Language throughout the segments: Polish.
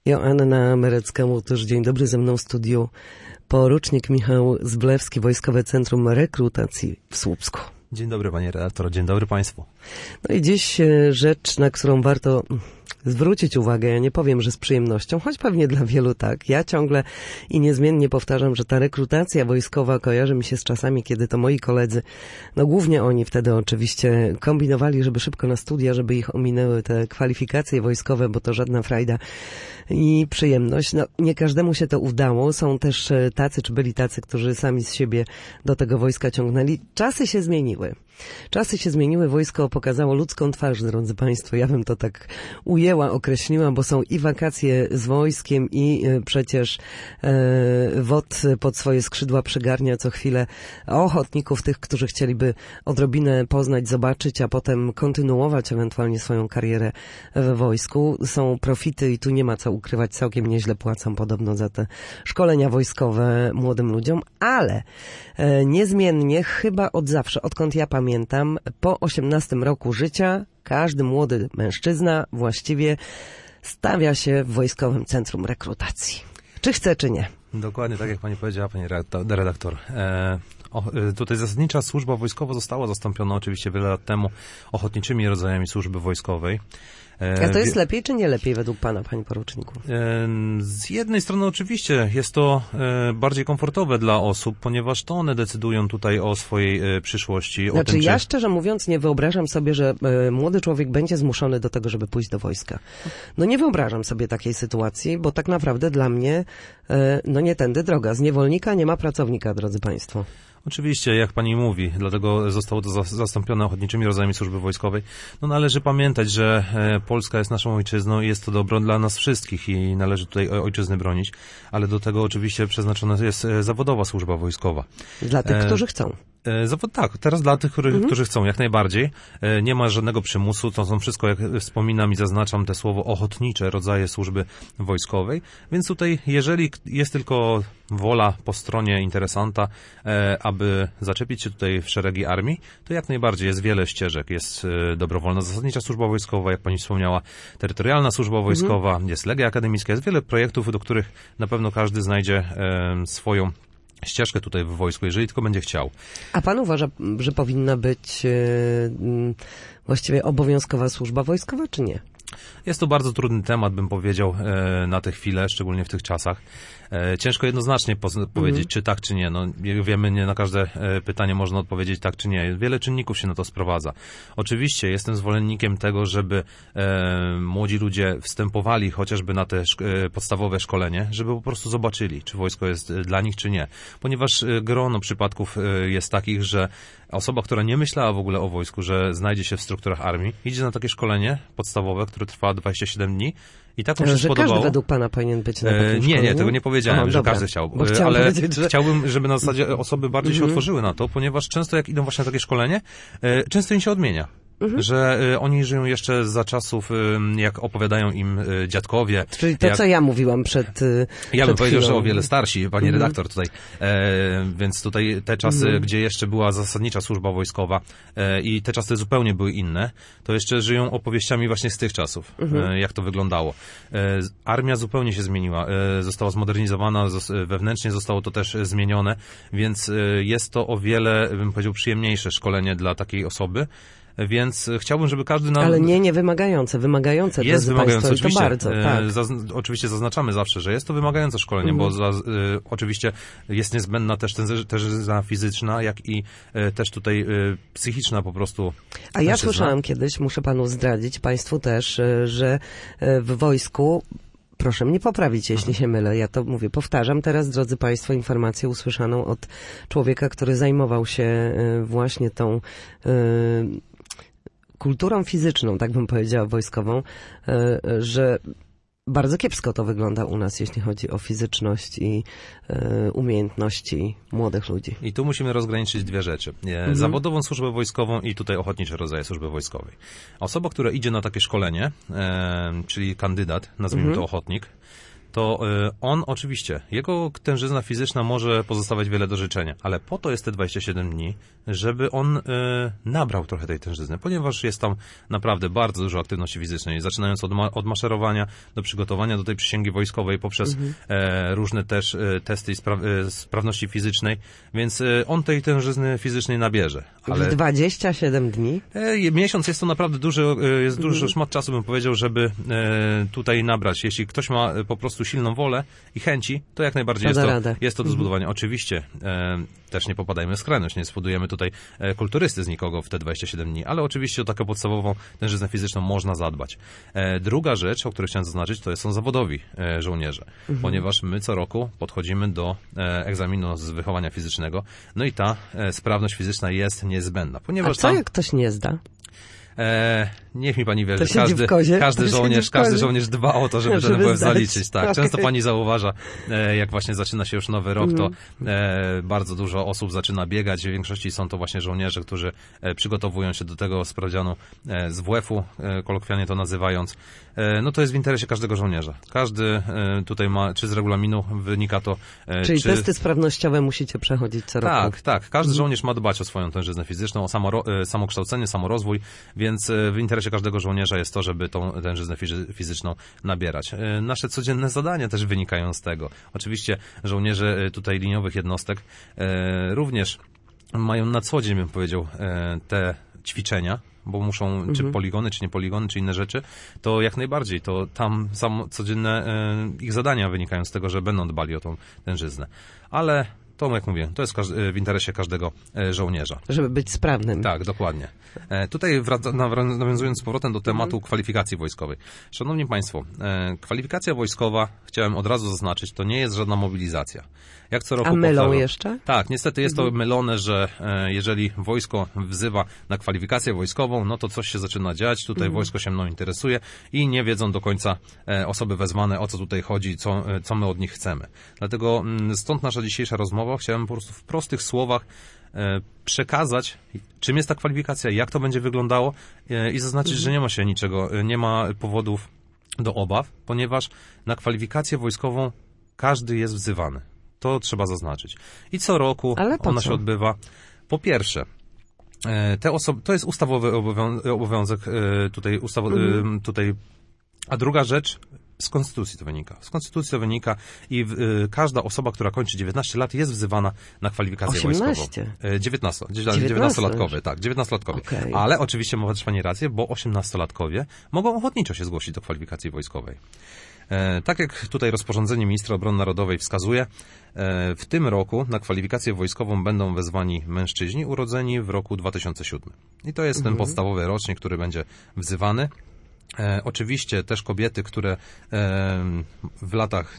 Joanna Merecka-Łotysz, dzień dobry, ze mną w studiu porucznik Michał Zblewski, Wojskowe Centrum Rekrutacji w Słupsku. Dzień dobry panie redaktor, dzień dobry państwu. No i dziś rzecz, na którą warto zwrócić uwagę, ja nie powiem, że z przyjemnością, choć pewnie dla wielu tak. Ja ciągle i niezmiennie powtarzam, że ta rekrutacja wojskowa kojarzy mi się z czasami, kiedy to moi koledzy, no głównie oni wtedy oczywiście kombinowali, żeby szybko na studia, żeby ich ominęły te kwalifikacje wojskowe, bo to żadna frajda i przyjemność. No nie każdemu się to udało. Są też tacy, czy byli tacy, którzy sami z siebie do tego wojska ciągnęli. Czasy się zmieniły. Czasy się zmieniły, wojsko pokazało ludzką twarz, drodzy państwo. Ja bym to tak ujęła, określiła, bo są i wakacje z wojskiem i przecież WOT pod swoje skrzydła przygarnia co chwilę ochotników, tych, którzy chcieliby odrobinę poznać, zobaczyć, a potem kontynuować ewentualnie swoją karierę w wojsku. Są profity i tu nie ma co ukrywać, całkiem nieźle płacą podobno za te szkolenia wojskowe młodym ludziom, ale niezmiennie chyba od zawsze, odkąd ja pamiętam, po 18 roku życia każdy młody mężczyzna właściwie stawia się w Wojskowym Centrum Rekrutacji. Czy chce, czy nie. Dokładnie tak jak pani powiedziała, pani redaktor. Tutaj zasadnicza służba wojskowa została zastąpiona oczywiście wiele lat temu ochotniczymi rodzajami służby wojskowej. A to jest lepiej czy nie lepiej według pana, panie poruczniku? Z jednej strony oczywiście jest to bardziej komfortowe dla osób, ponieważ to one decydują tutaj o swojej przyszłości. Znaczy o tym, ja szczerze mówiąc nie wyobrażam sobie, że młody człowiek będzie zmuszony do tego, żeby pójść do wojska. No nie wyobrażam sobie takiej sytuacji, bo tak naprawdę dla mnie no nie tędy droga. Z niewolnika nie ma pracownika, drodzy państwo. Oczywiście, jak pani mówi, dlatego zostało to zastąpione ochotniczymi rodzajami służby wojskowej. No należy pamiętać, że Polska jest naszą ojczyzną i jest to dobro dla nas wszystkich i należy tutaj ojczyzny bronić, ale do tego oczywiście przeznaczona jest zawodowa służba wojskowa. Dla tych, którzy chcą. Tak, teraz dla tych, którzy chcą, jak najbardziej. Nie ma żadnego przymusu, to są wszystko, jak wspominam i zaznaczam te słowo ochotnicze rodzaje służby wojskowej, więc tutaj, jeżeli jest tylko wola po stronie interesanta, aby zaczepić się tutaj w szeregi armii, to jak najbardziej jest wiele ścieżek. Jest dobrowolna zasadnicza służba wojskowa, jak pani wspomniała, terytorialna służba wojskowa, jest Legia Akademicka, jest wiele projektów, do których na pewno każdy znajdzie swoją ścieżkę tutaj w wojsku, jeżeli tylko będzie chciał. A pan uważa, że powinna być właściwie obowiązkowa służba wojskowa, czy nie? Jest to bardzo trudny temat, bym powiedział, na tę chwilę, szczególnie w tych czasach. Ciężko jednoznacznie powiedzieć, czy tak, czy nie. No, wiemy, nie na każde pytanie można odpowiedzieć tak, czy nie. Wiele czynników się na to sprowadza. Oczywiście jestem zwolennikiem tego, żeby młodzi ludzie wstępowali chociażby na te podstawowe szkolenie, żeby po prostu zobaczyli, czy wojsko jest dla nich, czy nie. Ponieważ grono przypadków jest takich, że osoba, która nie myślała w ogóle o wojsku, że znajdzie się w strukturach armii, idzie na takie szkolenie podstawowe, które trwa 27 dni i tak mu się spodobało. Każdy według pana powinien być na takim szkoleniu? Nie, tego nie powiedziałem, że każdy chciał. Ale chciałbym, żeby na zasadzie osoby bardziej się otworzyły na to, ponieważ często jak idą właśnie na takie szkolenie, często im się odmienia. Że oni żyją jeszcze za czasów, jak opowiadają im dziadkowie. Czyli to, co ja mówiłam Ja bym powiedział, że o wiele starsi, pani redaktor tutaj. Więc tutaj te czasy, gdzie jeszcze była zasadnicza służba wojskowa i te czasy zupełnie były inne, to jeszcze żyją opowieściami właśnie z tych czasów, jak to wyglądało. Armia zupełnie się zmieniła, została zmodernizowana, wewnętrznie zostało to też zmienione, więc jest to o wiele, bym powiedział, przyjemniejsze szkolenie dla takiej osoby. Więc chciałbym, żeby każdy... Ale nie wymagające. Wymagające, jest wymagające, państwo, oczywiście. To bardzo, tak. Oczywiście zaznaczamy zawsze, że jest to wymagające szkolenie, bo oczywiście jest niezbędna też fizyczna, jak i też tutaj psychiczna po prostu. A ja słyszałam kiedyś, muszę panu zdradzić, państwu też, że w wojsku... Proszę mnie poprawić, jeśli się mylę. Ja to mówię, powtarzam teraz, drodzy państwo, informację usłyszaną od człowieka, który zajmował się właśnie tą kulturą fizyczną, tak bym powiedziała, wojskową, że bardzo kiepsko to wygląda u nas, jeśli chodzi o fizyczność i umiejętności młodych ludzi. I tu musimy rozgraniczyć dwie rzeczy. Zawodową służbę wojskową i tutaj ochotnicze rodzaje służby wojskowej. Osoba, która idzie na takie szkolenie, czyli kandydat, nazwijmy to ochotnik, to on oczywiście, jego tężyzna fizyczna może pozostawać wiele do życzenia, ale po to jest te 27 dni, żeby on nabrał trochę tej tężyzny, ponieważ jest tam naprawdę bardzo dużo aktywności fizycznej, zaczynając od maszerowania do przygotowania do tej przysięgi wojskowej poprzez różne też testy sprawności fizycznej, więc on tej tężyzny fizycznej nabierze. Ale 27 dni? Miesiąc jest to naprawdę duży szmat czasu, bym powiedział, żeby tutaj nabrać. Jeśli ktoś ma po prostu silną wolę i chęci, to jak najbardziej jest to do zbudowania. Oczywiście też nie popadajmy w skrajność, nie spudujemy tutaj kulturysty z nikogo w te 27 dni, ale oczywiście o taką podstawową tężyznę fizyczną można zadbać. Druga rzecz, o której chciałem zaznaczyć, to są zawodowi żołnierze, ponieważ my co roku podchodzimy do egzaminu z wychowania fizycznego, no i ta sprawność fizyczna jest niezbędna. Ponieważ A co jak ktoś nie zda? Niech mi pani wierzy, każdy żołnierz dba o to, żeby ten WF zaliczyć. Tak. Okay. Często pani zauważa, jak właśnie zaczyna się już nowy rok, to bardzo dużo osób zaczyna biegać. W większości są to właśnie żołnierze, którzy przygotowują się do tego sprawdzianu z WF-u, kolokwialnie to nazywając. No to jest w interesie każdego żołnierza. Każdy tutaj ma, czy z regulaminu wynika to... Czyli testy sprawnościowe musicie przechodzić co roku. Tak. Każdy żołnierz ma dbać o swoją tężyznę fizyczną, o samokształcenie, samorozwój, więc w interesie każdego żołnierza jest to, żeby tą tężyznę fizyczną nabierać. Nasze codzienne zadania też wynikają z tego. Oczywiście żołnierze tutaj liniowych jednostek również mają na co dzień, bym powiedział, te ćwiczenia, bo muszą, czy poligony, czy nie poligony, czy inne rzeczy, to jak najbardziej, to tam codzienne ich zadania wynikają z tego, że będą dbali o tą tężyznę. Ale to, jak mówię, to jest w interesie każdego żołnierza. Żeby być sprawnym. Tak, dokładnie. Tutaj nawiązując z powrotem do tematu kwalifikacji wojskowej. Szanowni Państwo, kwalifikacja wojskowa, chciałem od razu zaznaczyć, to nie jest żadna mobilizacja. Jak co roku A mylą jeszcze? Tak, niestety jest to mylone, że jeżeli wojsko wzywa na kwalifikację wojskową, no to coś się zaczyna dziać, tutaj wojsko się mną interesuje i nie wiedzą do końca osoby wezwane, o co tutaj chodzi, co my od nich chcemy. Dlatego stąd nasza dzisiejsza rozmowa. Chciałem po prostu w prostych słowach przekazać, czym jest ta kwalifikacja, jak to będzie wyglądało i zaznaczyć, że nie ma się niczego, nie ma powodów do obaw, ponieważ na kwalifikację wojskową każdy jest wzywany. To trzeba zaznaczyć. I co roku ona się odbywa. Po pierwsze, te osoby, to jest ustawowy obowiązek tutaj, a druga rzecz, z konstytucji to wynika. Z konstytucji to wynika i każda osoba, która kończy 19 lat, jest wzywana na kwalifikację wojskową. 19-latkowie, tak, 19-latkowie. Okay. Ale oczywiście ma też pani rację, bo 18-latkowie mogą ochotniczo się zgłosić do kwalifikacji wojskowej. Tak jak tutaj rozporządzenie ministra obrony narodowej wskazuje, w tym roku na kwalifikację wojskową będą wezwani mężczyźni urodzeni w roku 2007. I to jest ten podstawowy rocznik, który będzie wzywany. Oczywiście też kobiety, które w latach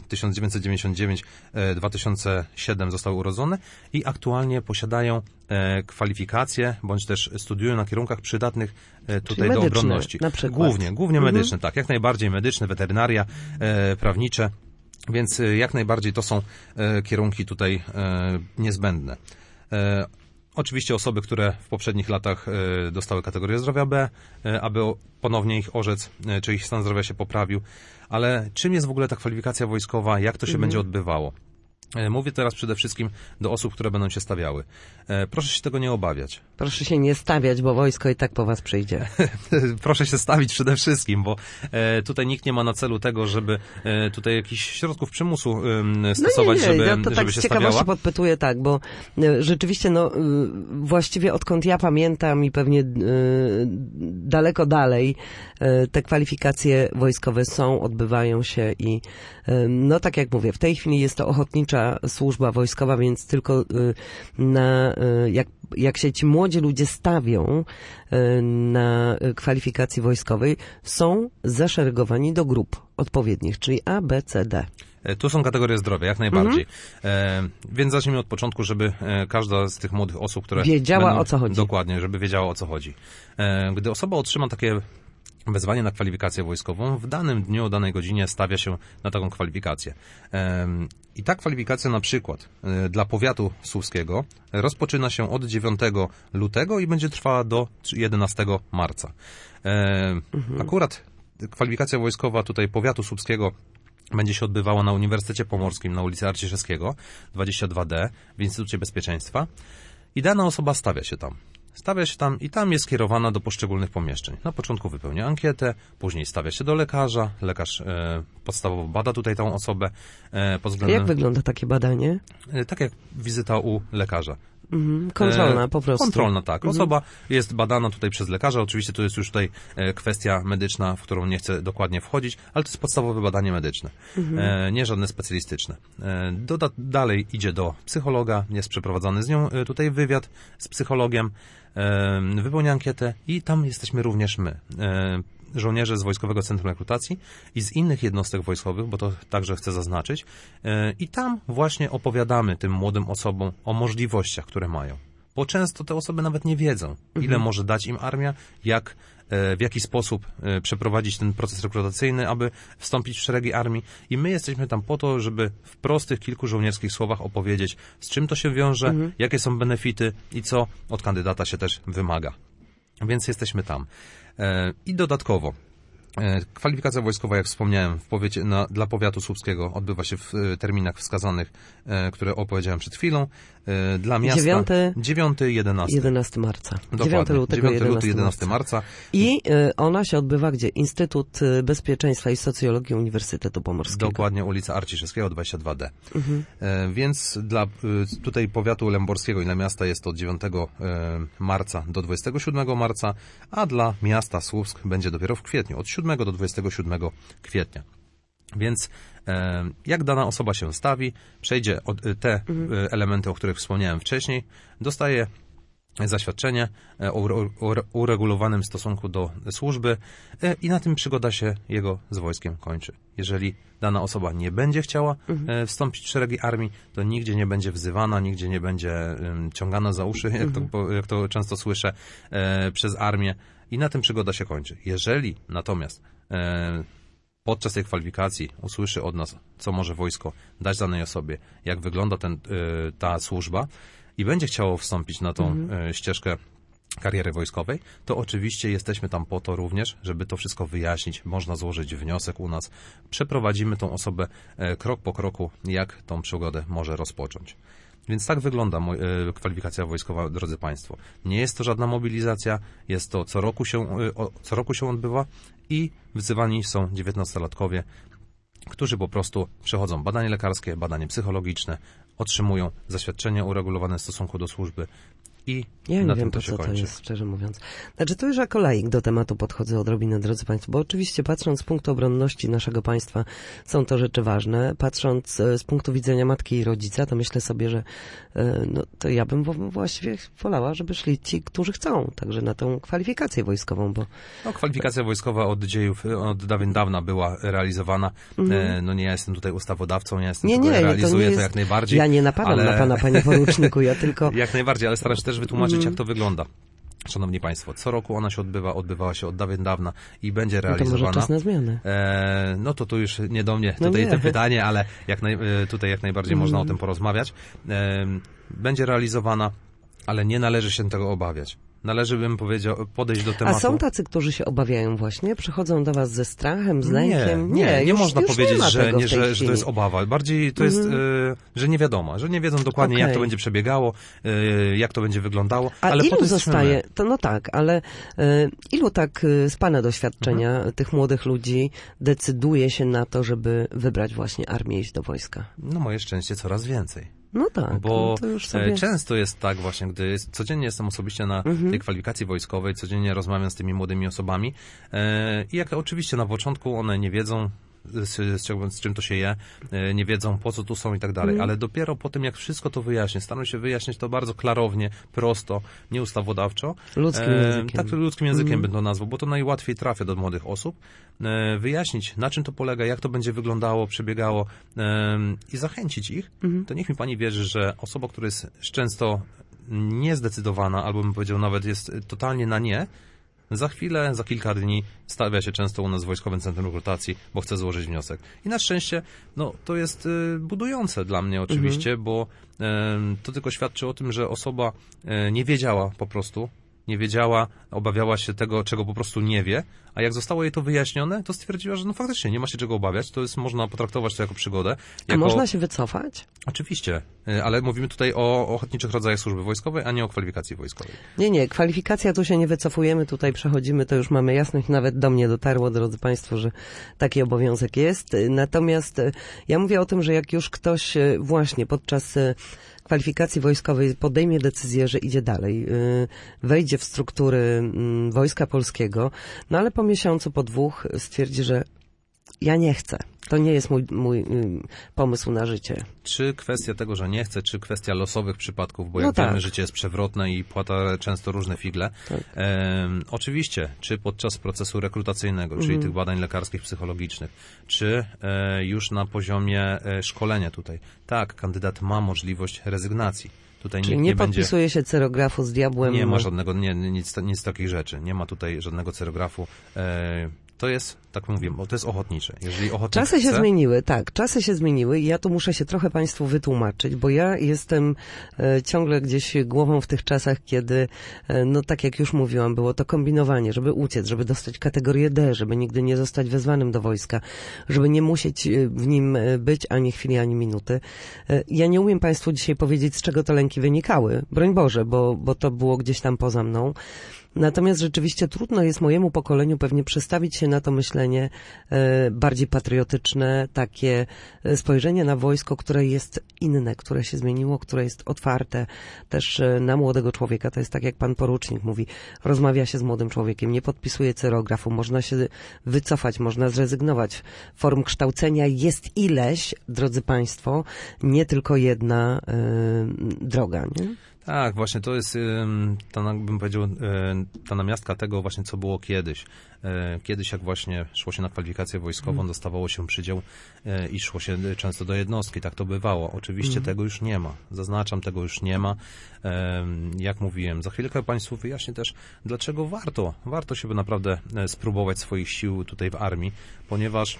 1999-2007 zostały urodzone i aktualnie posiadają kwalifikacje, bądź też studiują na kierunkach przydatnych tutaj do obronności. Na przykład. Głównie medyczne, tak, jak najbardziej medyczne, weterynaria, prawnicze, więc jak najbardziej to są kierunki tutaj niezbędne. Oczywiście osoby, które w poprzednich latach dostały kategorię zdrowia B, aby ponownie ich orzec, czy ich stan zdrowia się poprawił. Ale czym jest w ogóle ta kwalifikacja wojskowa? Jak to się będzie odbywało? Mówię teraz przede wszystkim do osób, które będą się stawiały. Proszę się tego nie obawiać. Proszę się nie stawiać, bo wojsko i tak po was przyjdzie. Proszę się stawić przede wszystkim, bo tutaj nikt nie ma na celu tego, żeby tutaj jakichś środków przymusu stosować, żeby ja to żeby tak się z ciekawości stawiała. podpytuję tak, bo rzeczywiście właściwie odkąd ja pamiętam i pewnie daleko dalej te kwalifikacje wojskowe są, odbywają się i no tak jak mówię, w tej chwili jest to ochotnicza służba wojskowa, więc tylko jak się ci młodzi ludzie stawią na kwalifikacji wojskowej, są zaszeregowani do grup odpowiednich, czyli A, B, C, D. Tu są kategorie zdrowia, jak najbardziej. Więc zacznijmy od początku, żeby każda z tych młodych osób, które wiedziała, o co chodzi. Dokładnie, żeby wiedziała, o co chodzi. Gdy osoba otrzyma takie wezwanie na kwalifikację wojskową, w danym dniu, o danej godzinie stawia się na taką kwalifikację. I ta kwalifikacja na przykład dla powiatu słupskiego rozpoczyna się od 9 lutego i będzie trwała do 11 marca. Akurat kwalifikacja wojskowa tutaj powiatu słupskiego będzie się odbywała na Uniwersytecie Pomorskim na ulicy Arciszewskiego 22D w Instytucie Bezpieczeństwa i dana osoba stawia się tam i tam jest skierowana do poszczególnych pomieszczeń. Na początku wypełnia ankietę, później stawia się do lekarza. Lekarz podstawowo bada tutaj tą osobę pod względem... Jak wygląda takie badanie? Tak jak wizyta u lekarza. Kontrolna po prostu. Kontrolna, tak. Osoba jest badana tutaj przez lekarza. Oczywiście to jest już tutaj kwestia medyczna, w którą nie chcę dokładnie wchodzić, ale to jest podstawowe badanie medyczne. Nie żadne specjalistyczne. Dalej idzie do psychologa, jest przeprowadzany z nią tutaj wywiad z psychologiem, wypełnia ankietę i tam jesteśmy również my. Żołnierze z Wojskowego Centrum Rekrutacji i z innych jednostek wojskowych, bo to także chcę zaznaczyć. I tam właśnie opowiadamy tym młodym osobom o możliwościach, które mają. Bo często te osoby nawet nie wiedzą, ile może dać im armia, w jaki sposób przeprowadzić ten proces rekrutacyjny, aby wstąpić w szeregi armii. I my jesteśmy tam po to, żeby w prostych, kilku żołnierskich słowach opowiedzieć, z czym to się wiąże, jakie są benefity i co od kandydata się też wymaga. Więc jesteśmy tam. I dodatkowo kwalifikacja wojskowa, jak wspomniałem, dla powiatu słupskiego odbywa się w terminach wskazanych, które opowiedziałem przed chwilą. Dla miasta 11 marca. Dokładnie. 9 luty, 11 marca. I ona się odbywa gdzie? Instytut Bezpieczeństwa i Socjologii Uniwersytetu Pomorskiego. Dokładnie, ulica Arciszewskiego 22D. Więc dla tutaj powiatu lęborskiego i dla miasta jest to od 9 marca do 27 marca, a dla miasta Słupsk będzie dopiero w kwietniu, od 7 do 27 kwietnia. Więc jak dana osoba się stawi, przejdzie te elementy, o których wspomniałem wcześniej, dostaje zaświadczenie o uregulowanym stosunku do służby i na tym przygoda się jego z wojskiem kończy. Jeżeli dana osoba nie będzie chciała wstąpić w szeregi armii, to nigdzie nie będzie wzywana, nigdzie nie będzie ciągana za uszy, jak to często słyszę, przez armię i na tym przygoda się kończy. Jeżeli natomiast podczas tej kwalifikacji usłyszy od nas, co może wojsko dać danej osobie, jak wygląda ta służba i będzie chciało wstąpić na tą ścieżkę kariery wojskowej, to oczywiście jesteśmy tam po to również, żeby to wszystko wyjaśnić. Można złożyć wniosek u nas. Przeprowadzimy tą osobę krok po kroku, jak tą przygodę może rozpocząć. Więc tak wygląda kwalifikacja wojskowa, drodzy Państwo. Nie jest to żadna mobilizacja, jest to co roku się odbywa i wzywani są 19-latkowie, którzy po prostu przechodzą badanie lekarskie, badanie psychologiczne, otrzymują zaświadczenie o uregulowanym stosunku do służby i ja na nie wiem, tym to po się co kończy. to jest, szczerze mówiąc. Znaczy, to już jako laik do tematu podchodzę odrobinę, drodzy Państwo, bo oczywiście patrząc z punktu obronności naszego państwa są to rzeczy ważne. Patrząc z punktu widzenia matki i rodzica, to myślę sobie, że to ja bym właściwie wolała, żeby szli ci, którzy chcą, także na tą kwalifikację wojskową, bo... Kwalifikacja wojskowa od dawien dawna była realizowana. Nie ja jestem tutaj ustawodawcą, ja realizuję to jak najbardziej. Ja nie napadam na pana, panie poruczniku, ja tylko... Jak najbardziej, ale staram się też wytłumaczyć, jak to wygląda. Szanowni Państwo, co roku ona się odbywała się od dawien dawna i będzie realizowana. To może czas na zmianę. To już nie do mnie tutaj to pytanie, ale tutaj jak najbardziej można o tym porozmawiać. Będzie realizowana, ale nie należy się tego obawiać. Należy, bym powiedział, podejść do tematu. A są tacy, którzy się obawiają właśnie? Przychodzą do was ze strachem, z lękiem? Nie można powiedzieć, że to jest obawa. Bardziej to jest, że nie wiadomo, że nie wiedzą dokładnie, jak to będzie przebiegało, jak to będzie wyglądało. Ale ilu zostaje? Ale ilu tak z pana doświadczenia tych młodych ludzi decyduje się na to, żeby wybrać właśnie armię i iść do wojska? Moje szczęście coraz więcej. No tak. Bo to już sobie... często jest tak właśnie, gdy codziennie jestem osobiście na tej kwalifikacji wojskowej, codziennie rozmawiam z tymi młodymi osobami i jak oczywiście na początku one nie wiedzą, z czym to się je, nie wiedzą, po co tu są i tak dalej, ale dopiero po tym, jak wszystko to wyjaśnię, staram się wyjaśnić to bardzo klarownie, prosto, nieustawodawczo. Ludzkim językiem. Tak, ludzkim językiem bym to nazwał, bo to najłatwiej trafia do młodych osób. Wyjaśnić, na czym to polega, jak to będzie wyglądało, przebiegało i zachęcić ich. To niech mi pani wierzy, że osoba, która jest często niezdecydowana, albo bym powiedział nawet jest totalnie na nie, za chwilę, za kilka dni stawia się często u nas w Wojskowym Centrum Rekrutacji, bo chce złożyć wniosek. I na szczęście, to jest budujące dla mnie oczywiście, bo to tylko świadczy o tym, że osoba nie wiedziała po prostu, nie wiedziała, obawiała się tego, czego po prostu nie wie, a jak zostało jej to wyjaśnione, to stwierdziła, że no faktycznie nie ma się czego obawiać, można potraktować to jako przygodę. A można się wycofać? Oczywiście, ale mówimy tutaj o ochotniczych rodzajach służby wojskowej, a nie o kwalifikacji wojskowej. Nie, kwalifikacja tu się nie wycofujemy, tutaj przechodzimy, to już mamy jasność, nawet do mnie dotarło, drodzy Państwo, że taki obowiązek jest. Natomiast ja mówię o tym, że jak już ktoś właśnie podczas kwalifikacji wojskowej podejmie decyzję, że idzie dalej, wejdzie w struktury Wojska Polskiego, no ale po miesiącu, po 2 stwierdzi, że ja nie chcę. To nie jest mój pomysł na życie. Czy kwestia tego, że nie chcę, czy kwestia losowych przypadków, bo jak wiemy, życie jest przewrotne i płata często różne figle. Tak. Oczywiście, czy podczas procesu rekrutacyjnego, czyli tych badań lekarskich, psychologicznych, czy już na poziomie szkolenia tutaj. Tak, kandydat ma możliwość rezygnacji. Tutaj czyli nie podpisuje się cerografu z diabłem. Nie ma żadnego, nic z takich rzeczy. Nie ma tutaj żadnego cerografu. To jest, tak mówię, bo to jest ochotnicze. Jeżeli ochotnik czasy chce... się zmieniły, tak. Czasy się zmieniły i ja tu muszę się trochę Państwu wytłumaczyć, bo ja jestem ciągle gdzieś głową w tych czasach, kiedy, no tak jak już mówiłam, było to kombinowanie, żeby uciec, żeby dostać kategorię D, żeby nigdy nie zostać wezwanym do wojska, żeby nie musieć w nim być ani chwili, ani minuty. Ja nie umiem Państwu dzisiaj powiedzieć, z czego te lęki wynikały. Broń Boże, bo to było gdzieś tam poza mną. Natomiast rzeczywiście trudno jest mojemu pokoleniu pewnie przestawić się na to myślenie bardziej patriotyczne, takie spojrzenie na wojsko, które jest inne, które się zmieniło, które jest otwarte też na młodego człowieka. To jest tak, jak pan porucznik mówi, rozmawia się z młodym człowiekiem, nie podpisuje cerografu, można się wycofać, można zrezygnować. Form kształcenia jest ileś, drodzy państwo, nie tylko jedna droga, nie? Tak, właśnie to jest, bym powiedział, ta namiastka tego właśnie, co było kiedyś. Kiedyś, jak właśnie szło się na kwalifikację wojskową, dostawało się przydział i szło się często do jednostki. Tak to bywało. Oczywiście tego już nie ma. Zaznaczam, tego już nie ma. Jak mówiłem, za chwilkę Państwu wyjaśnię też, dlaczego warto się naprawdę spróbować swoich sił tutaj w armii, ponieważ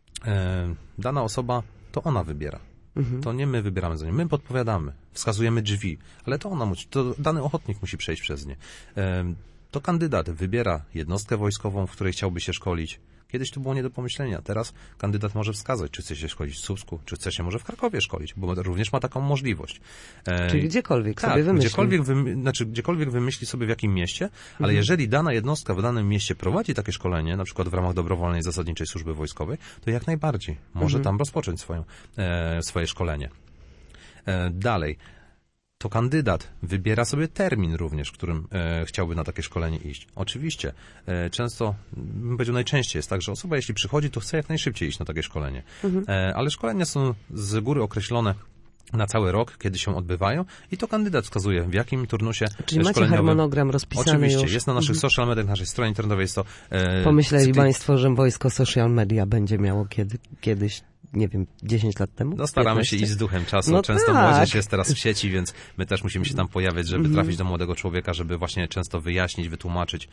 dana osoba, to ona wybiera. To nie my wybieramy za nią, my podpowiadamy, wskazujemy drzwi, ale to dany ochotnik musi przejść przez nie. To kandydat wybiera jednostkę wojskową, w której chciałby się szkolić. Kiedyś to było nie do pomyślenia. Teraz kandydat może wskazać, czy chce się szkolić w Słupsku, czy chce się może w Krakowie szkolić, bo również ma taką możliwość. Czyli gdziekolwiek sobie wymyśli. Gdziekolwiek wymyśli sobie w jakim mieście, ale jeżeli dana jednostka w danym mieście prowadzi takie szkolenie, na przykład w ramach dobrowolnej zasadniczej służby wojskowej, to jak najbardziej może tam rozpocząć swoje szkolenie. Dalej. To kandydat wybiera sobie termin również, w którym chciałby na takie szkolenie iść. Oczywiście, często, bym powiedział najczęściej jest tak, że osoba jeśli przychodzi, to chce jak najszybciej iść na takie szkolenie. Ale szkolenia są z góry określone na cały rok, kiedy się odbywają i to kandydat wskazuje, w jakim turnusie czyli macie harmonogram rozpisany oczywiście, już? Jest na naszych social mediach, na naszej stronie internetowej jest to... Pomyśleli Państwo, że wojsko social media będzie miało kiedyś, nie wiem, 10 lat temu? No staramy 15? Się iść z duchem czasu. No często tak. Młodzież jest teraz w sieci, więc my też musimy się tam pojawiać, żeby trafić do młodego człowieka, żeby właśnie często wyjaśnić, wytłumaczyć,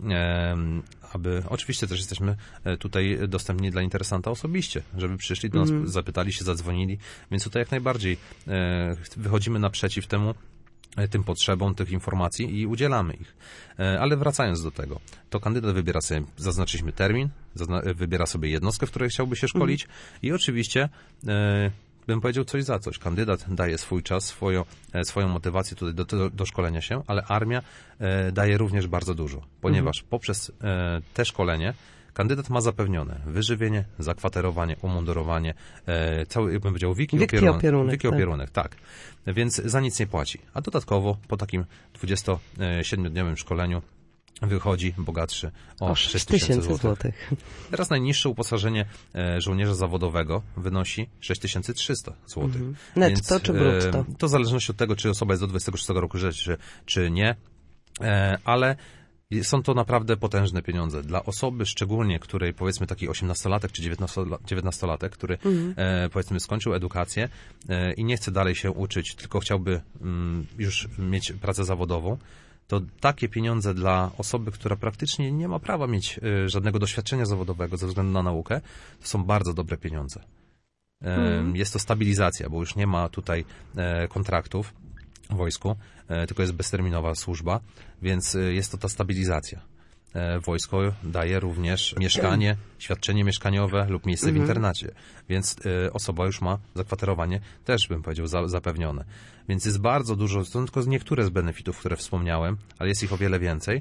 aby... Oczywiście też jesteśmy tutaj dostępni dla interesanta osobiście, żeby przyszli do nas, zapytali się, zadzwonili, więc tutaj jak najbardziej wychodzimy naprzeciw tym potrzebom, tych informacji i udzielamy ich. Ale wracając do tego, to kandydat wybiera sobie, zaznaczyliśmy termin, wybiera sobie jednostkę, w której chciałby się szkolić i oczywiście bym powiedział coś za coś. Kandydat daje swój czas, swoją motywację tutaj do szkolenia się, ale armia daje również bardzo dużo, ponieważ poprzez te szkolenie kandydat ma zapewnione wyżywienie, zakwaterowanie, umundurowanie, cały, bym powiedział, wiki opierunek, tak. Więc za nic nie płaci. A dodatkowo po takim 27-dniowym szkoleniu wychodzi bogatszy o 6 tysięcy złotych. Teraz najniższe uposażenie żołnierza zawodowego wynosi 6300 złotych. Netto czy brutto? To w zależności od tego, czy osoba jest do 26 roku życia, czy nie, ale są to naprawdę potężne pieniądze. Dla osoby szczególnie, której powiedzmy taki 18-latek czy 19-latek, który powiedzmy skończył edukację i nie chce dalej się uczyć, tylko chciałby już mieć pracę zawodową, to takie pieniądze dla osoby, która praktycznie nie ma prawa mieć żadnego doświadczenia zawodowego ze względu na naukę, to są bardzo dobre pieniądze. Jest to stabilizacja, bo już nie ma tutaj kontraktów. wojsku, tylko jest bezterminowa służba, więc jest to ta stabilizacja. Wojsko daje również mieszkanie, świadczenie mieszkaniowe lub miejsce w internacie, więc osoba już ma zakwaterowanie też, bym powiedział, zapewnione. Więc jest bardzo dużo, to tylko niektóre z benefitów, które wspomniałem, ale jest ich o wiele więcej,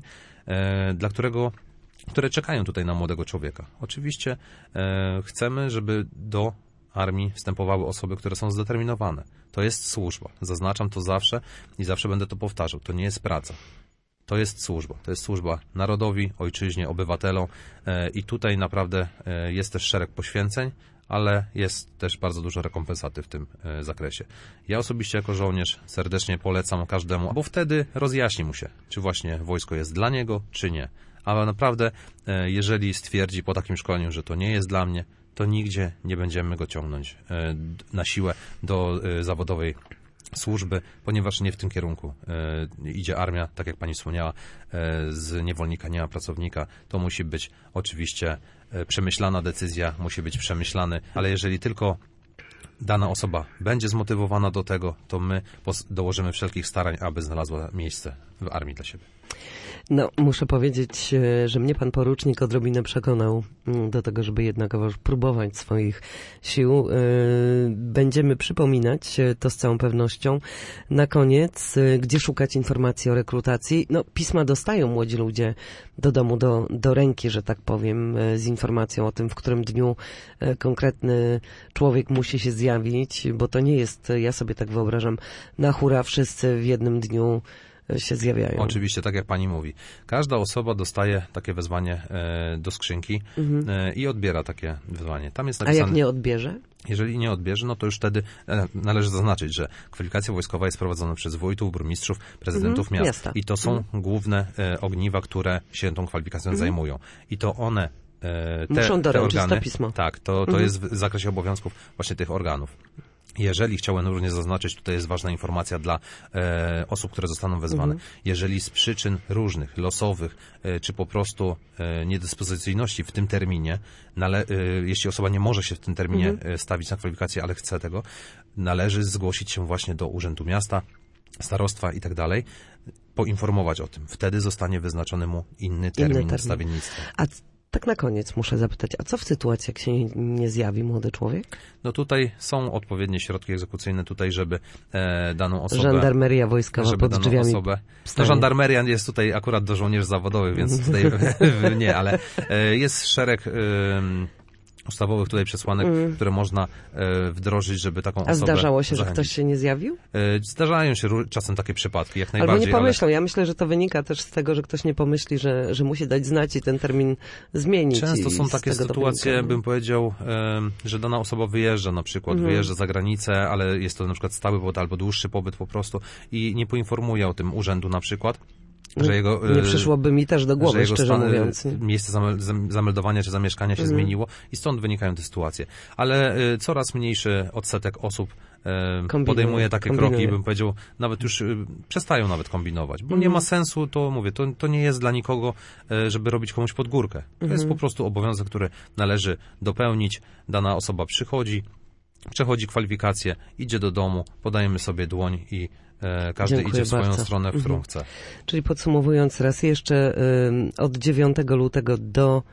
które czekają tutaj na młodego człowieka. Oczywiście chcemy, żeby do armii wstępowały osoby, które są zdeterminowane. To jest służba. Zaznaczam to zawsze i zawsze będę to powtarzał. To nie jest praca. To jest służba. To jest służba narodowi, ojczyźnie, obywatelom i tutaj naprawdę jest też szereg poświęceń, ale jest też bardzo dużo rekompensaty w tym zakresie. Ja osobiście jako żołnierz serdecznie polecam każdemu, bo wtedy rozjaśni mu się, czy właśnie wojsko jest dla niego, czy nie. Ale naprawdę, jeżeli stwierdzi po takim szkoleniu, że to nie jest dla mnie, to nigdzie nie będziemy go ciągnąć na siłę do zawodowej służby, ponieważ nie w tym kierunku idzie armia, tak jak pani wspomniała, z niewolnika nie ma pracownika. To musi być oczywiście przemyślana decyzja, musi być przemyślany, ale jeżeli tylko dana osoba będzie zmotywowana do tego, to my dołożymy wszelkich starań, aby znalazła miejsce w armii dla siebie. No, muszę powiedzieć, że mnie pan porucznik odrobinę przekonał do tego, żeby jednakowoż próbować swoich sił. Będziemy przypominać to z całą pewnością. Na koniec, gdzie szukać informacji o rekrutacji? No, pisma dostają młodzi ludzie do domu, do ręki, że tak powiem, z informacją o tym, w którym dniu konkretny człowiek musi się zjawić, bo to nie jest, ja sobie tak wyobrażam, na hura wszyscy w jednym dniu się zjawiają. Oczywiście, tak jak pani mówi. Każda osoba dostaje takie wezwanie do skrzynki i odbiera takie wezwanie. Tam jest napisane, a jak nie odbierze? Jeżeli nie odbierze, no to już wtedy należy zaznaczyć, że kwalifikacja wojskowa jest prowadzona przez wójtów, burmistrzów, prezydentów miast. I to są główne ogniwa, które się tą kwalifikacją zajmują. I to one, muszą doręczyć organy, to pismo. Tak, to jest w zakresie obowiązków właśnie tych organów. Jeżeli chciałem również zaznaczyć, tutaj jest ważna informacja dla osób, które zostaną wezwane. Jeżeli z przyczyn różnych, losowych, czy po prostu niedyspozycyjności w tym terminie, jeśli osoba nie może się w tym terminie stawić na kwalifikację, ale chce tego, należy zgłosić się właśnie do Urzędu Miasta, starostwa i tak dalej, poinformować o tym. Wtedy zostanie wyznaczony mu inny termin stawiennictwa. Tak na koniec muszę zapytać, a co w sytuacji, jak się nie zjawi młody człowiek? No tutaj są odpowiednie środki egzekucyjne tutaj, żeby daną osobę... Żandarmeria wojskowa pod drzwiami. No, żandarmeria jest tutaj akurat do żołnierzy zawodowych, więc tutaj nie, ale jest szereg ustawowych tutaj przesłanek, które można wdrożyć, żeby taką osobę... A zdarzało się, zachęcić. Że ktoś się nie zjawił? Zdarzają się czasem takie przypadki, jak najbardziej. Albo nie pomyślą. Ja myślę, że to wynika też z tego, że ktoś nie pomyśli, że musi dać znać i ten termin zmienić. Często są takie sytuacje, bym powiedział, że dana osoba wyjeżdża na przykład, wyjeżdża za granicę, ale jest to na przykład stały pobyt albo dłuższy pobyt po prostu i nie poinformuje o tym urzędu na przykład. Że jego, nie przyszłoby mi też do głowy, szczerze mówiąc. Miejsce zameldowania czy zamieszkania się zmieniło i stąd wynikają te sytuacje. Ale coraz mniejszy odsetek osób podejmuje takie kroki, bym powiedział, nawet już przestają nawet kombinować, bo nie ma sensu, to mówię, to nie jest dla nikogo, żeby robić komuś pod górkę. To jest po prostu obowiązek, który należy dopełnić. Dana osoba przychodzi, przechodzi kwalifikację, idzie do domu, podajemy sobie dłoń i każdy idzie w swoją stronę, w którą chce. Czyli podsumowując raz jeszcze, od 9 lutego do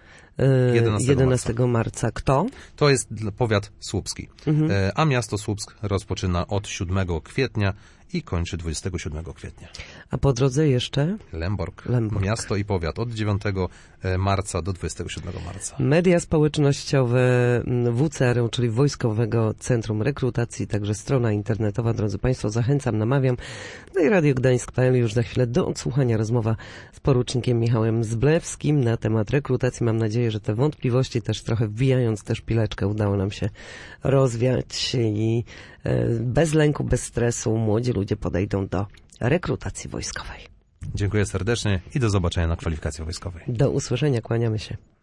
11 marca. Kto? To jest powiat słupski. A miasto Słupsk rozpoczyna od 7 kwietnia i kończy 27 kwietnia. A po drodze jeszcze? Lęborg. Miasto i powiat od 9 marca do 27 marca. Media społecznościowe WCR, czyli Wojskowego Centrum Rekrutacji, także strona internetowa. Drodzy Państwo, zachęcam, namawiam. No i Radio Gdańsk.pl już za chwilę do odsłuchania rozmowa z porucznikiem Michałem Zblewskim na temat rekrutacji. Mam nadzieję, że te wątpliwości też trochę wbijając też pileczkę udało nam się rozwiać i bez lęku, bez stresu młodzi ludzie podejdą do rekrutacji wojskowej. Dziękuję serdecznie i do zobaczenia na kwalifikacji wojskowej. Do usłyszenia, kłaniamy się.